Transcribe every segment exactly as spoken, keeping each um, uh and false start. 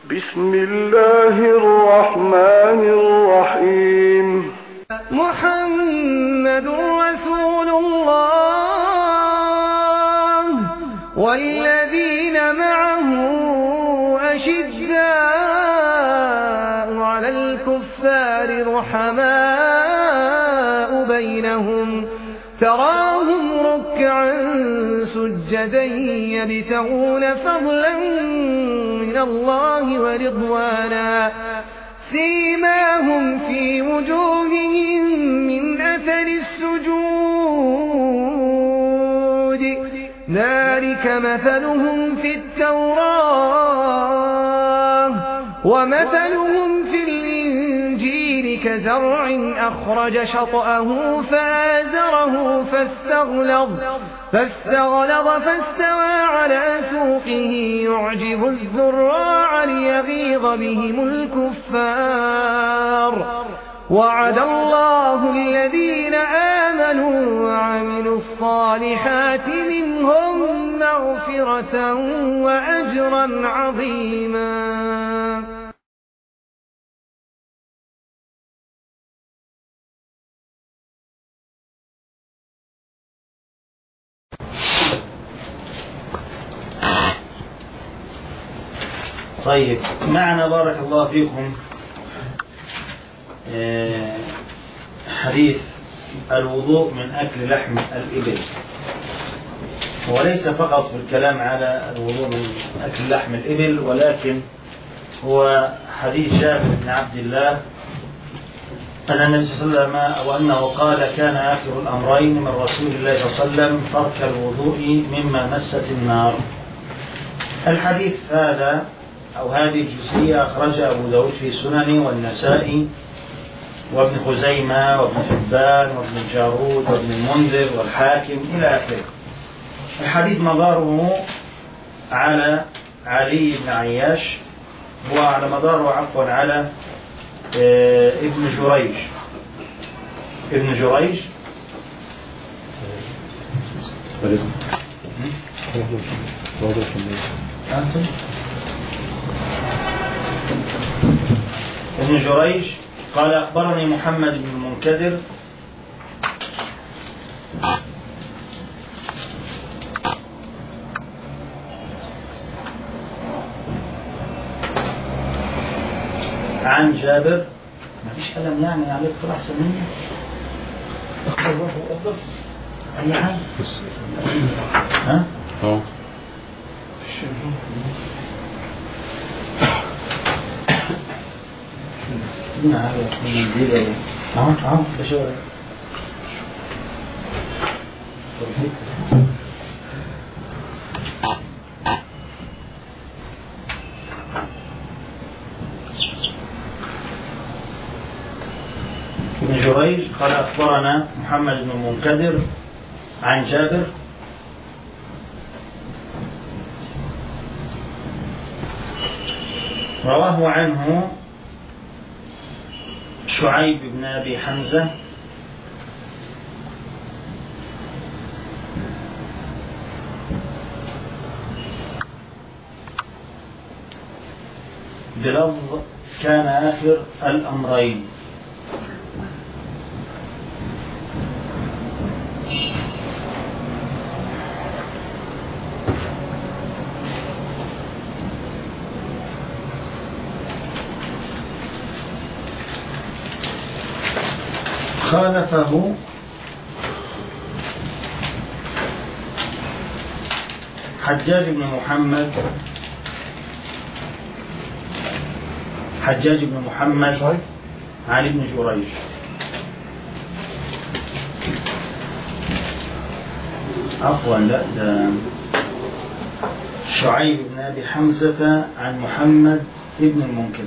بسم الله الرحمن الرحيم. محمد رسول الله والذين معه أشداء على الكفار رحماء بينهم تراهم ركعا سجدا يبتغون فضلا من الله ورضوانا سيماهم في وجوههم من أثر السجود ذلك مثلهم في التوراة ومثلهم في الإنجيل كزرع أخرج شطأه فآزره فاستغلظ فاستغلظ فاستوى على سوقه يعجب الزراع ليغيظ بهم الكفار وعد الله الذين آمنوا وعملوا الصالحات منهم مغفرة وأجرا عظيما. طيب، معنا بارك الله فيكم حديث الوضوء من أكل لحم الإبل، وليس فقط في الكلام على الوضوء من أكل لحم الإبل، ولكن هو حديث جابر بن عبد الله أن النبي صلى الله عليه وسلم وأنه قال كان آخر الأمرين من رسول الله صلى الله عليه وسلم ترك الوضوء مما مست النار. الحديث هذا أو هذه الجزئية أخرجها أبو داود في سننه والنسائي وابن خزيمة وابن حبان وابن الجارود وابن المنذر والحاكم إلى آخره. الحديث مداره على علي بن عياش، هو على مداره عفوا على اه ابن جريج ابن جريج ابن جريج قال أخبرني محمد بن المنكدر عن جابر. ما فيش كلام يعني عليك طلع سمينة أي حاجة ها؟ اه نعم دي اه اه بشوف ابن جريج قال أخبرنا محمد بن المنكدر عن جابر رواه عنه شعيب بن أبي حمزة بلفظ كان آخر الأمرين. خالفه حجاج بن محمد حجاج بن محمد عن ابن جريج عفوا لا ده شعيب بن أبي حمزة عن محمد ابن المنكدر.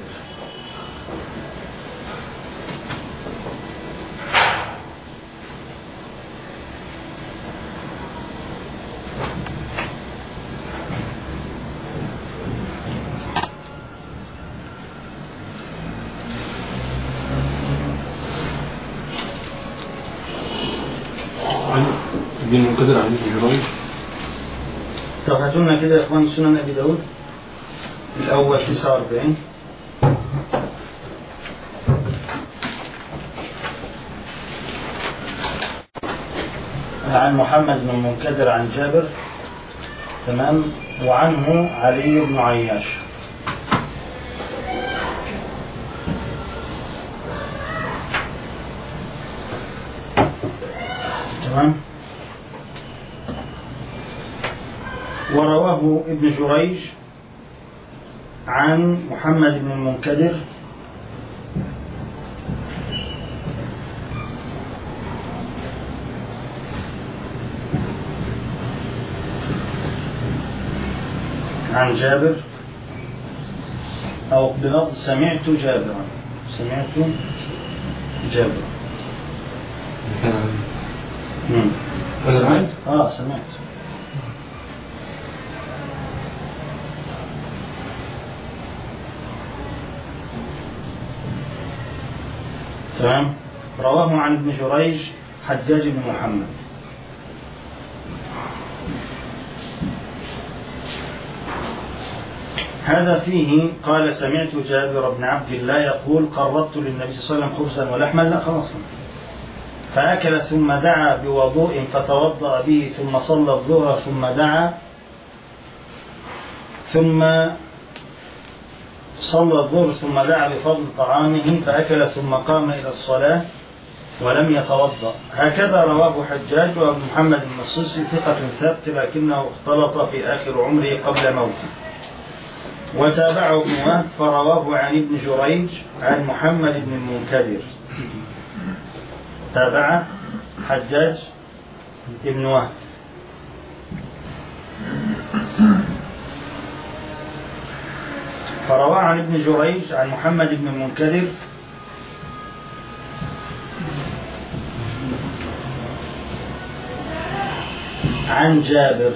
ابن المنكدر عن ابن جريج. طب هاتوا لنا كده يا اخوان سنن ابي داود الأول تسعة وأربعين. عن محمد بن المنكدر عن جابر، تمام، وعنه علي بن عياش. تمام. ورواه ابن جريج عن محمد بن المنكدر عن جابر، أو بلفظ سمعت جابرا، سمعت جابرا. سمعت؟ آه سمعت. تمام. رواه عن ابن جريج حجاج بن محمد. هذا فيه قال سمعت جابر بن عبد الله يقول قربت للنبي صلى الله عليه وسلم خبزا ولحما، لا خلاص، فأكل ثم دعا بوضوء فتوضأ به ثم صلى الظهر ثم دعا ثم صلى الظهر ثم دعا بفضل طعامه فأكل ثم قام إلى الصلاة ولم يتوضأ. هكذا رواه حجاج. وابن محمد المصيصي ثقة ثابت لكنه اختلط في آخر عمره قبل موته. وتابعه ابن وهب فرواه عن ابن جريج عن محمد بن المنكدر. تابع حجاج ابن وهب. فرواه عن ابن جريج عن محمد بن المنكدر عن جابر.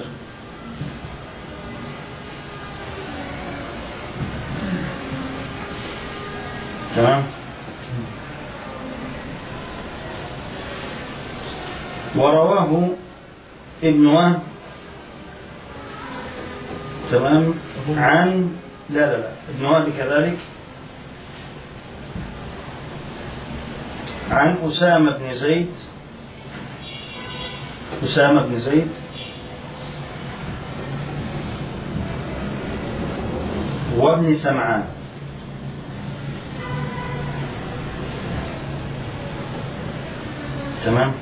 تمام. ورواه ابن وهب، تمام، عن لا لا لا ابن وهب كذلك عن أسامة بن زيد، أسامة بن زيد وابن سمعان. تمام.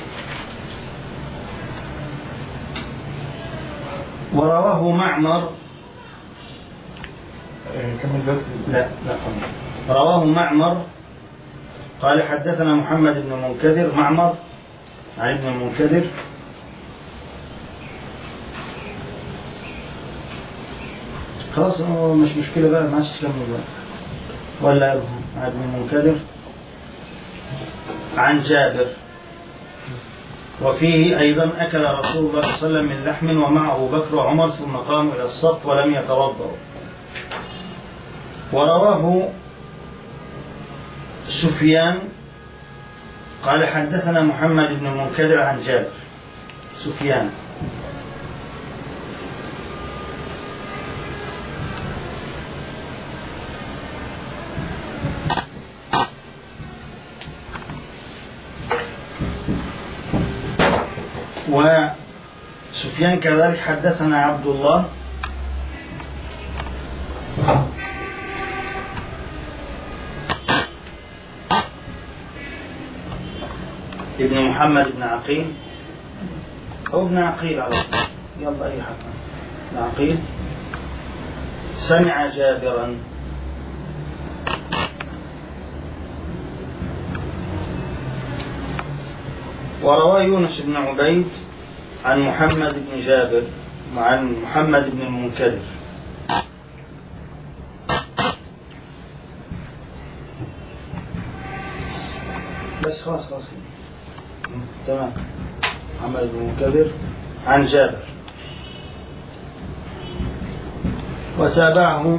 ورواه معمر، لا لا رواه معمر قال حدثنا محمد بن المنكدر، معمر عن ابن المنكدر خلاص مش مشكلة بقى، ما عادش كمل بقى، ولا عن ابن المنكدر عن جابر. وفيه أيضا أكل رسول الله صلى الله عليه وسلم من لحم ومعه أبو بكر وعمر ثم قاموا إلى الصف ولم يتوضأوا. ورواه سفيان قال حدثنا محمد بن المنكدر عن جابر. سفيان وسفيان كذلك حدثنا عبد الله ابن محمد بن عقيل أو ابن عقيل على طول، يلا أي حاجة، ابن عقيل سمع جابرا وروى يونس بن عبيد عن محمد بن جابر وعن محمد بن المنكدر. بس خلاص خلاص تمام. محمد بن المنكدر عن جابر. وتابعه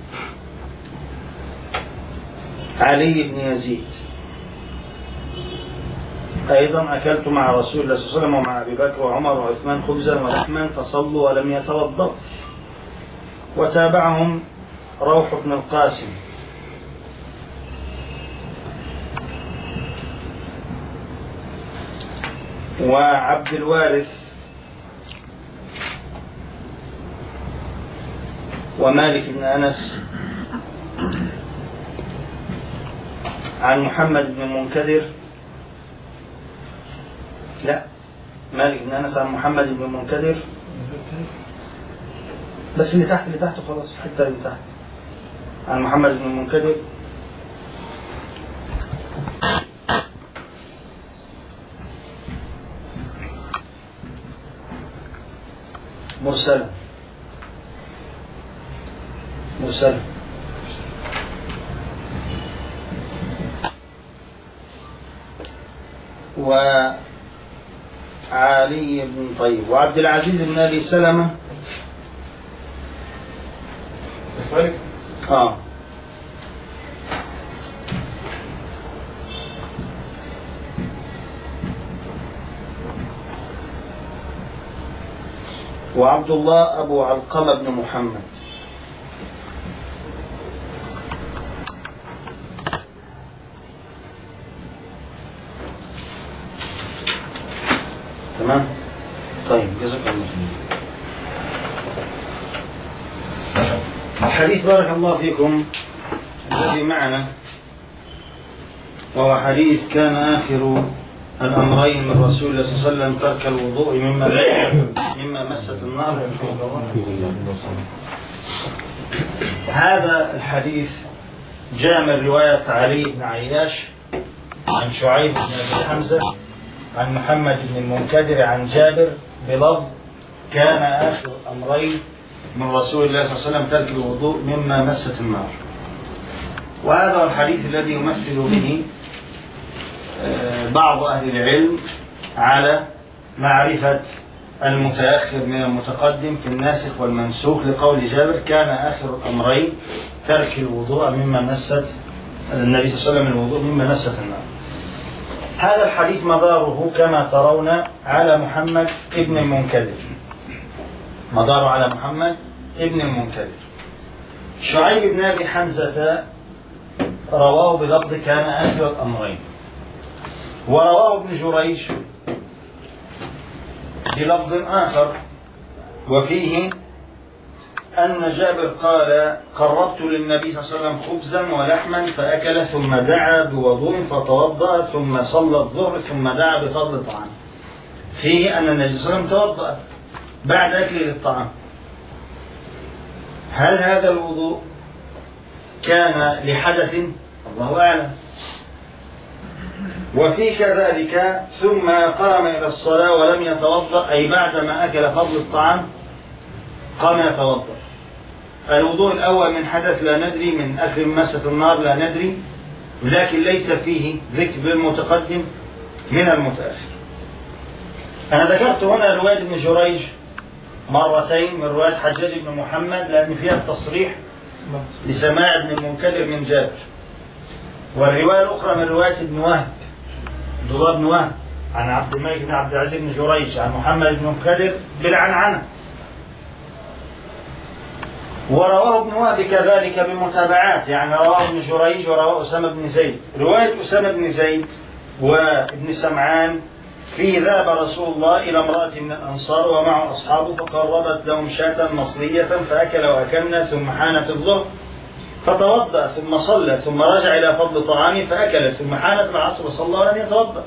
علي بن يزيد أيضا أكلت مع رسول الله صلى الله عليه وسلم ومع أبي بكر وعمر وعثمان خبزا ولحما فصلوا ولم يتوضأوا. وتابعهم روح بن القاسم وعبد الوارث ومالك بن أنس عن محمد بن المنكدر، لا مالك بن أنس عن محمد بن المنكدر، بس اللي تحت اللي تحت خلاص، حتى اللي تحت عن محمد بن المنكدر مرسل مرسل وعلي بن طيب وعبد العزيز بن أبي سلمة آه وعبد الله أبو علقمة بن محمد. تمام؟ طيب جزاك الله خير. الحديث بارك الله فيكم الذي معنا وهو حديث كان آخر الأمرين من رسول الله صلى الله عليه وسلم ترك الوضوء مما مما مست النار. هذا الحديث جاء من رواية علي بن عياش عن شعيب بن أبي حمزة عن محمد بن المنكدر عن جابر بلفظ كان آخر الأمرين من رسول الله صلى الله عليه وسلم ترك الوضوء مما مست النار. وهذا الحديث الذي يمثل به بعض أهل العلم على معرفة المتأخر من المتقدم في الناسخ والمنسوخ لقول جابر كان آخر الأمرين ترك الوضوء مما مست النبي صلى الله عليه وسلم الوضوء مما مست النار. هذا الحديث مداره كما ترون على محمد ابن المنكدر، مداره على محمد ابن المنكدر. شعيب بن أبي حمزة رواه بلفظ كان آخر الأمرين، ورواه ابن جريج بلفظ آخر وفيه أن جابر قال قربت للنبي صلى الله عليه وسلم خبزا ولحما فأكل ثم دعا بوضوء فتوضأ ثم صلى الظهر ثم دعا بفضل طعام. فيه أن النبي صلى الله عليه وسلم توضأ بعد أكله للطعام. هل هذا الوضوء كان لحدث؟ الله أعلم. وفي كذلك ثم قام إلى الصلاة ولم يتوضأ، أي بعدما أكل فضل الطعام قام يتوضأ. الوضوء الأول من حدث لا ندري، من أكل مسة النار لا ندري، لكن ليس فيه ذكر بالمتقدم من المتأخر. أنا ذكرت هنا رواية ابن جريج مرتين من رواية حجاج بن محمد لأن فيها التصريح لسماع ابن المنكدر من جابر، والرواية الأخرى من رواية ابن وهب عبد الله بن وهب عن عبد الملك بن عبد العزيز بن جريج عن محمد بن المنكدر بالعنعنة. ورواه ابن وهب كذلك بمتابعات، يعني رواه ابن جريج ورواه أسامة بن زيد. رواية أسامة بن زيد وابن سمعان في ذهب رسول الله إلى امرأة من الأنصار ومع أصحابه فقربت لهم شاة مصلية فأكل وأكلنا ثم حانت الظهر فتوضأ ثم صلى ثم رجع إلى فضل طعامه فأكل ثم حانت العصر وصلى ولم يتوضأ.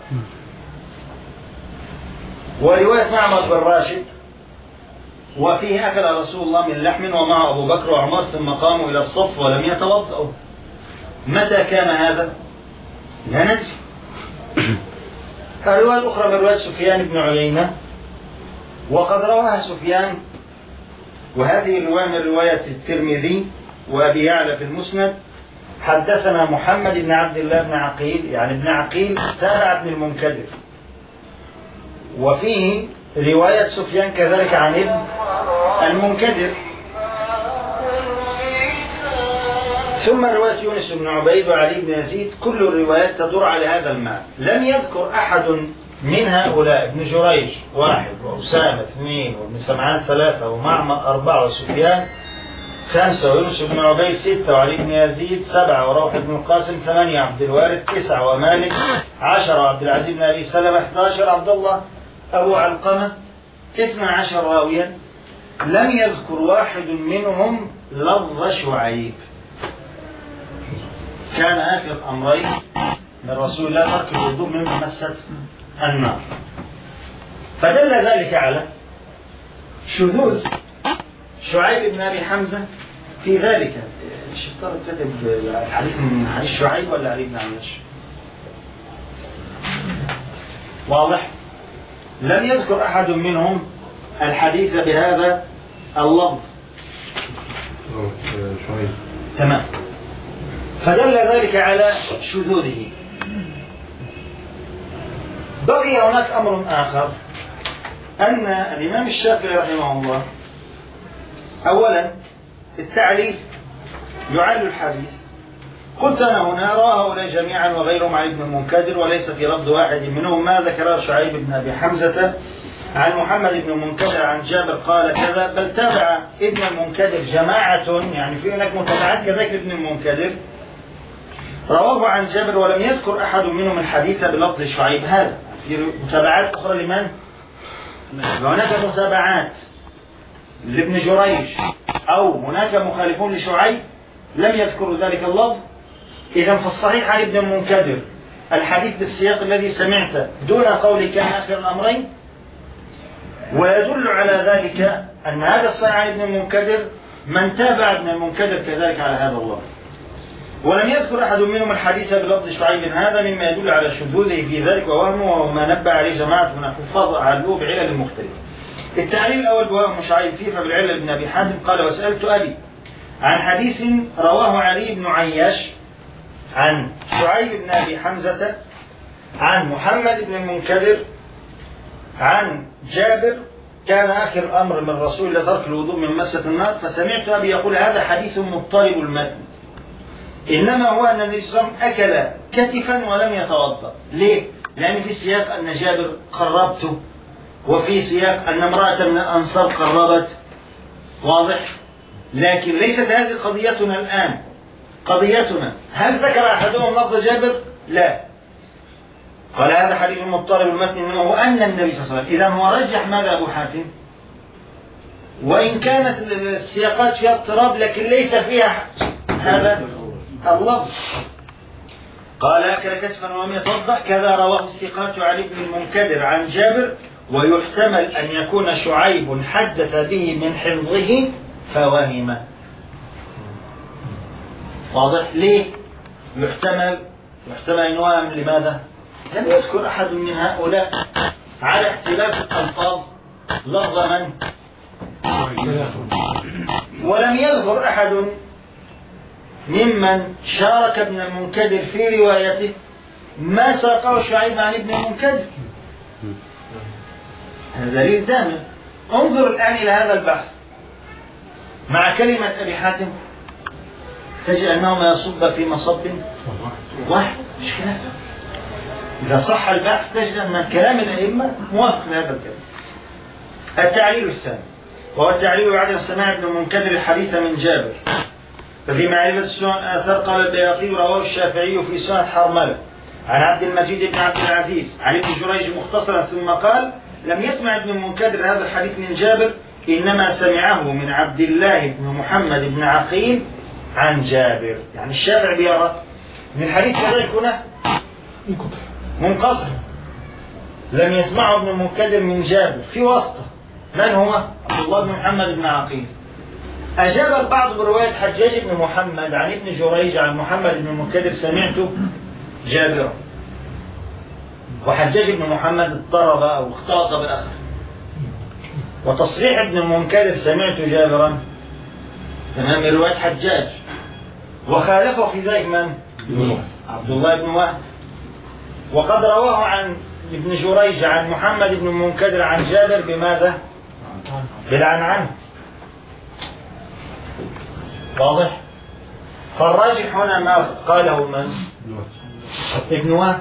ورواية معمر بن راشد وفيه أكل رسول الله من لحم ومع أبو بكر وعمر ثم قاموا إلى الصف ولم يتوضأوا. متى كان هذا؟ لا ندري. الرواية الأخرى من رواية سفيان بن عيينة وقد رواها سفيان، وهذه الرواية من رواية الترمذي وأبي يعلى في المسند. حدثنا محمد بن عبد الله بن عقيل، يعني ابن عقيل تابع ابن المنكدر، وفيه رواية سفيان كذلك عن ابن المنكدر. ثم رواية يونس بن عبيد وعلي بن يزيد، كل الروايات تدور على هذا المعنى. لم يذكر أحد من هؤلاء ابن جريج واحد وأسامة اثنين وابن سمعان ثلاثة ومعمر أربعة وسفيان خمسة، ويوسف بن عبيد ستة، وعلي بن يزيد سبعة، وروح بن القاسم ثمانية، عبد الوارث تسعة، ومالك عشرة، وعبد العزيز بن أبي سلمة أحد عشر، عبد الله أبو علقمة اثنى عشر راويا. لم يذكر واحد منهم لفظ شعيب. كان آخر أمرين من رسول الله ترك الوضوء من مسة النار. فدل ذلك على شذوذ شعيب بن أبي حمزة في ذلك. الشيطان كتب الحديث من حديث شعيب ولا علي بن عميش؟ واضح؟ لم يذكر أحد منهم الحديث بهذا اللفظ. تمام. فدل ذلك على شذوذه. بقي هناك أمر آخر، أن الإمام الشافعي رحمه الله أولا التعليل يعل الحديث. قلت أنا هنا روى هؤلاء جميعا وغيرهم عن ابن المنكدر، وليس في لفظ واحد منهم ما ذكره شعيب بن أبي حمزة عن محمد بن المنكدر عن جابر قال كذا، بل تابع ابن المنكدر جماعة، يعني في هناك متابعات كذلك ابن المنكدر رواه عن جابر، ولم يذكر أحد منهم الحديث بلفظ شعيب. هذا في متابعات أخرى لمن؟ هناك متابعات لابن جريج أو هناك مخالفون لشعيب لم يذكروا ذلك اللفظ. إذا فالصحيح عن ابن المنكدر الحديث بالسياق الذي سمعته دون قول كان آخر الأمرين، ويدل على ذلك أن هذا الصحيح عن ابن المنكدر من تابع ابن المنكدر كذلك على هذا اللفظ. ولم يذكر أحد منهم الحديث بلفظ شعيب، هذا مما يدل على شذوذه في ذلك ووهمه، وما نبه عليه جماعة من الحفاظ علوه بعلل مختلفة. التعليل الأول بوهم شعيب فيه فبالعلة ابن أبي حاتم قال وسألت أبي عن حديث رواه علي بن عياش عن شعيب بن أبي حمزة عن محمد بن المنكدر عن جابر كان آخر الأمر من رسول الله ترك الوضوء من مسة النار، فسمعت أبي يقول هذا حديث مضطرب المتن، إنما هو أن النبي صلى الله عليه وسلم أكل كتفا ولم يتوضأ. ليه؟ لأن في سياق أن جابر قربته، وفي سياق أن امرأة من الأنصار قربت. واضح؟ لكن ليست هذه قضيتنا الآن. قضيتنا هل ذكر أحدهم لفظ جابر؟ لا. قال هذا حديث مضطرب المتن، إنما هو أن النبي صلى الله عليه وسلم. إذا هو رجح ماذا أبو حاتم؟ وإن كانت السياقات فيها اضطراب لكن ليس فيها هذا اللفظ. قال أكل كتفا ولم يتوضأ كذا رواه الثقات علي بن المنكدر عن جابر، ويحتمل أن يكون شعيب حدث به من حفظه فوهم. واضح؟ ليه؟ يحتمل يحتمل أن يوهم. لماذا؟ لم يذكر أحد من هؤلاء على اختلاف الألفاظ لفظ من؟ ولم يذكر أحد ممن شارك ابن المنكدر في روايته ما ساقه شعيب عن ابن المنكدر. هذا دليل دامغ. انظر الآن إلى هذا البحث مع كلمة أبي حاتم تجد أنهما يصب في مصب واحد. مش كلام. إذا صح البحث تجد أن كلام الأئمة موافق لهذا الكلام. التعليل الثاني وهو التعليل عدم سماع ابن المنكدر الحديث من جابر. ففي معرفة السنن آثار قال البيهقي رواه الشافعي في سنة حرملة عن عبد المجيد بن عبد العزيز عن ابن جريج مختصرا، ثم قال لم يسمع ابن المنكدر هذا الحديث من جابر، إنما سمعه من عبد الله بن محمد بن عقيل عن جابر. يعني الشافعي بيرى من الحديث كذلك هنا منقطع، لم يسمعه ابن المنكدر من جابر، في واسطة من هو؟ عبد الله بن محمد بن عقيل. أجاب البعض برواية حجاج بن محمد عن ابن جريج عن محمد بن المنكدر سمعت جابرا، وحجاج بن محمد اضطرب أو اختلط بالآخر، وتصريح ابن المنكدر سمعت جابرا تمام رواية حجاج، وخالفه في ذلك من؟ عبد الله بن وهب. وقد رواه عن ابن جريج عن محمد بن المنكدر عن جابر بماذا؟ بالعنعنة. واضح؟ فالراجح هنا ما قاله من؟ ابن وهب،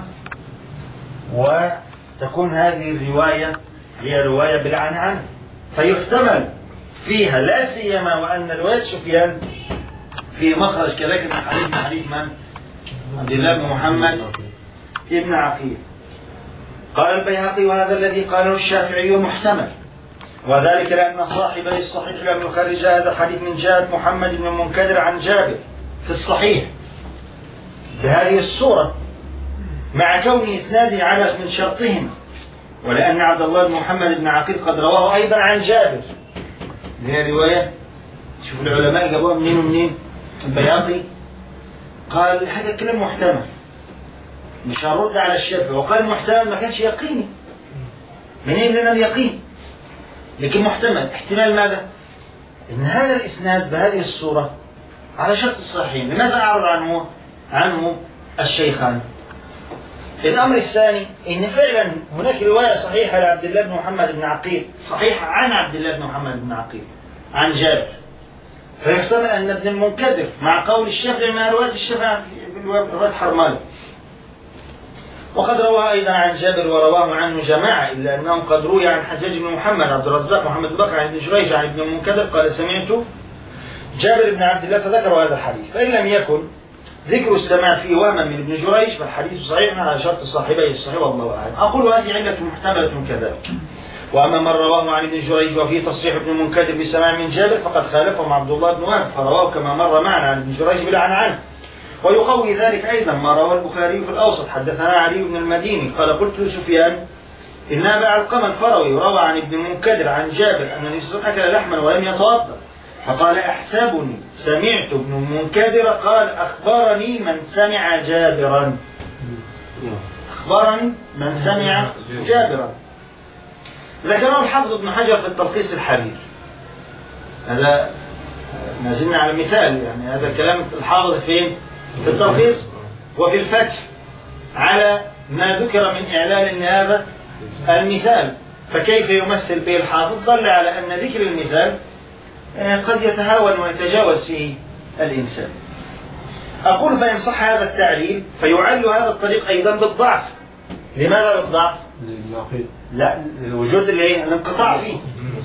وتكون هذه الرواية هي رواية بالعنعنة، فيحتمل فيها، لا سيما وأن رواية سفيان في مخرج كذلك من حديث من حديث من؟ عبد الله بن محمد ابن عقيل. قال البيهقي: وهذا الذي قاله الشافعي محتمل، وذلك لأن صاحبي الصحيح لم يخرج هذا الحديث من جهة محمد بن المنكدر عن جابر في الصحيح بهذه الصورة، مع كون إسناده على من شرطهما، ولأن عبد الله بن محمد بن عقيل قد رواه أيضا عن جابر. هي رواية، شوف العلماء جابوها منين ومنين. البيهقي قال هذا الكلام محتمل، مش هنرد على الشافعي، وقال المحتمل ما كانش يقيني، منين لنا اليقين؟ لكن محتمل. احتمال ماذا؟ إن هذا الإسناد بهذه الصورة على شرط الصحيحين. لماذا أعرض عنه عنه الشيخان؟ الأمر الثاني إن فعلا هناك رواية صحيحة لعبد الله بن محمد بن عقيل، صحيحة عن عبد الله بن محمد بن عقيل عن جابر، فيحتمل أن ابن المنكدر مع قول الشافعي مع رواية الشافعي رواية حرملة، وقد رواه أيضا عن جابر ورواه عنه جماعة، إلا أنهم قد روي عن حجاج بن محمد عبد الرزاق محمد بن بكر عن ابن جريج عن ابن المنكدر قال سمعت جابر بن عبد الله فذكروا هذا الحديث. فإن لم يكن ذكر السماع فيه وهما من ابن جريج فالحديث صحيح على شرط صاحبي الصحيح والله أعلم. أقول هذه علة محتملة كذلك. وأما من رواه عن ابن جريج وفيه تصريح ابن المنكدر بسماع من جابر فقد خالفهم عبد الله بن وهب فرواه كما مر معنا عن ابن جريج بلا عنعنه. ويقوي ذلك أيضا ما روى البخاري في الأوسط حدثنا علي بن المديني قال قلت لسفيان إن أبا علقمة الفروي روى عن ابن المنكدر عن جابر أن النبي صلى الله عليه وسلم أكل لحما ولم يتوضأ، فقال أحسبني سمعت ابن المنكدر قال أخبرني من سمع جابرا، أخبرني من سمع جابرا. ذكره الحافظ ابن حجر في التلخيص الحبير. هذا ما زلنا على مثال، يعني هذا الكلام الحافظ فين؟ في التلخيص وفي الفتح على ما ذكر من إعلان أن هذا المثال، فكيف يمثل به الحافظ؟ دل على أن ذكر المثال قد يتهاون ويتجاوز فيه الإنسان. أقول فإن صح هذا التعليل فيعل هذا الطريق أيضا بالضعف. لماذا بالضعف؟ لا، لوجود الانقطاع فيه.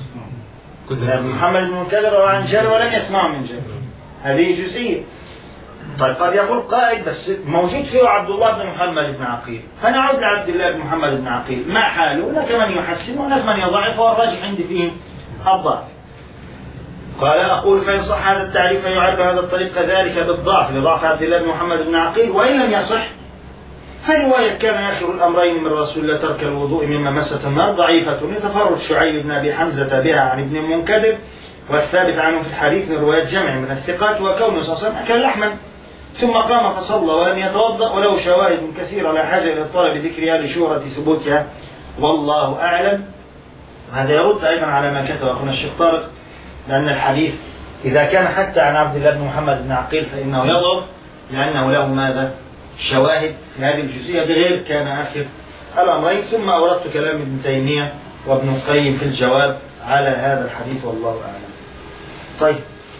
محمد بن المنكدر روى عن جابر ولم يسمعه من جابر، هذه جزئية. طيب قد يقول قائد بس موجود فيه عبد الله بن محمد بن عقيل، فنعود لعبد الله بن محمد بن عقيل ما حاله؟ هناك من يحسن وهناك من يضعف، والراجح عندي فيه الضعف. قال أقول فإن صح هذا التعريف فيعد هذا الطريق كذلك بالضعف لضعف عبد الله بن محمد بن عقيل، وإن لم يصح فرواية كان آخر الأمرين من رسول الله ترك الوضوء مما مست النار ضعيفة لتفرد شعيب بن أبي حمزة بها عن ابن المنكدر، والثابت عنه في الحديث من رواية جمع من الثقات وكونه صلى الله عليه وسلم أكل لحما ثم قام فصلى ولم يتوضأ، وله شواهد كثيرة لا حاجة إلى الطلب ذكرها لشهرة ثبوتها والله أعلم. هذا يرد أيضا على ما كتب أخونا الشيخ طارق، لأن الحديث إذا كان حتى عن عبد الله بن محمد بن عقيل فإنه يضعف، لأنه له ماذا؟ شواهد في هذه الجزئية بغير كان آخر الأمرين. ثم أوردت كلام ابن تيمية وابن القيم في الجواب على هذا الحديث والله أعلم. طيب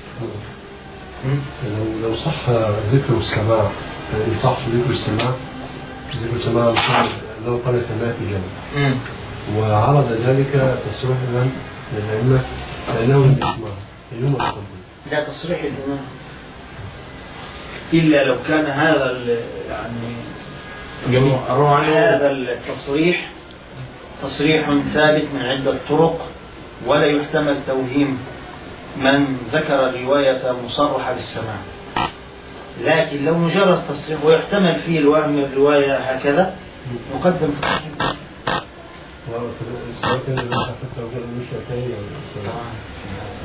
لو لو صح ذكر السماع، إن صح ذكر السماع ذكر السماع لو قال سماع في جنة وعرض ذلك تصريح من الأئمة لأنه يسمع يوم القبول، لا تصريح الإمام إلا لو كان هذا يعني هذا التصريح تصريح ثابت من عدة طرق ولا يحتمل توهيم من ذكر الرواية مصرحة بالسماع. لكن لو مجرد تصريح ويحتمل فيه الوهم الرواية هكذا نقدم تصريح. سواء كان